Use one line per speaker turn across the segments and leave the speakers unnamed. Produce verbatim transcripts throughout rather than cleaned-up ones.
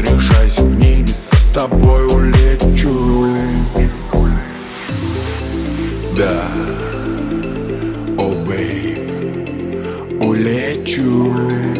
решайся, в небеса с тобой улечу. Да, о, бейб, улечу.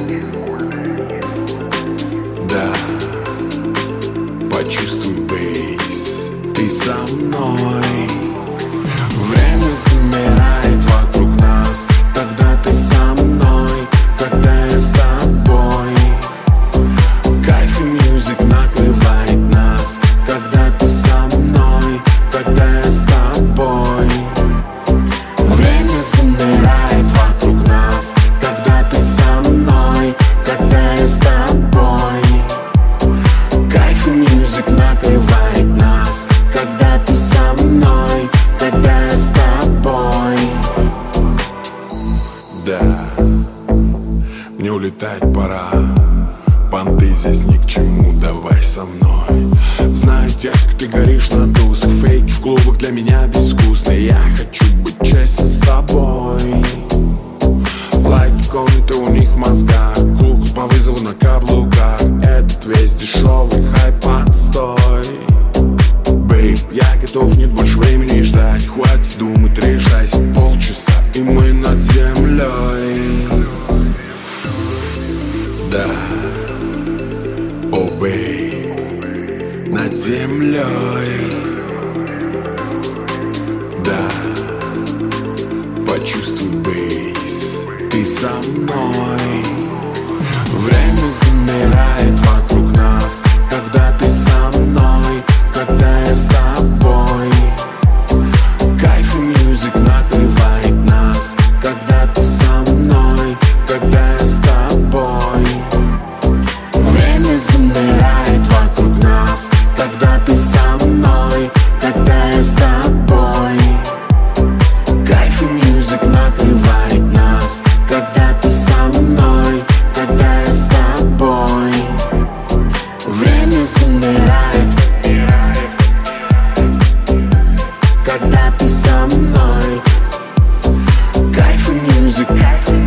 Да, почувствуй бейс, ты со мной. Время замирает вокруг нас, когда ты со мной, когда я с тобой. Кайф и мьюзик накрывает нас, когда ты со мной, когда я с тобой. Время замирает вокруг нас, когда ты со мной, когда я с тобой. Кайф и мьюзик накрывает нас, когда ты со мной, когда я с тобой. Да, мне улетать пора, понты здесь ни к чему, давай со мной. Знаю, детка, ты горишь на тусах, фейки в клубах для меня безвкусные. Я хочу быть честен с тобой. Лайки комнаты у них в мозгах, куклы по вызову на каблуках. Этот весь дешевый хайп отстой. Бейб, я готов, нет больше времени ждать. Хватит думать, решайся, полчаса и мы над землей. Да, о, бейб, над землей. Да, почувствуй бейс, ты со мной. Время замирает вокруг нас, когда ты со мной, когда я с тобой. Кайф и мьюзик накрывает нас, когда ты со мной, когда я с тобой. Время замирает вокруг нас, когда ты со мной, когда я с тобой. Кайф и мьюзик накрывает нас, когда ты со мной, когда я с тобой. Время замирает, когда ты со мной. Кайф и мьюзик.